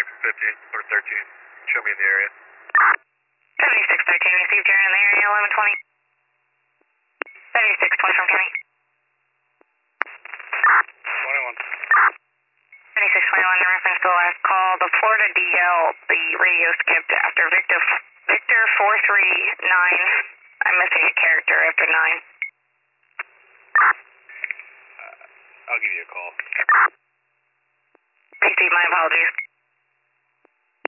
15 or 13. Show me in the area. 7613, received, you're in the area, 1120. 7620 from Kenny. 21. 7621, in reference to the last call, the Florida DL, the radio skipped after Victor 439. I'm missing a character after 9. I'll give you a call. Received, my apologies.